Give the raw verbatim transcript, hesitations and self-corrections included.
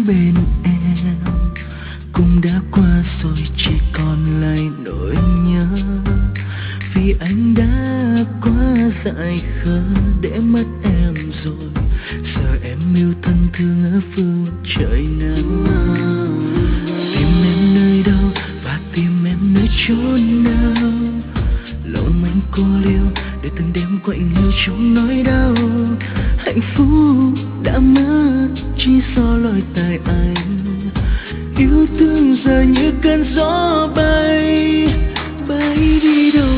bên em cũng đã qua rồi, chỉ còn lại nỗi nhớ. Vì anh đã quá dại khờ để mất em rồi, giờ em yêu thân thương ở phương trời nào. Tìm em nơi đâu và tìm em nơi chốn nào, lòng anh cô liêu để từng đêm quạnh hiu trong nỗi đau. Hạnh phúc đã mất chỉ do lỗi tại anh, yêu thương giờ như cơn gió bay bay đi đâu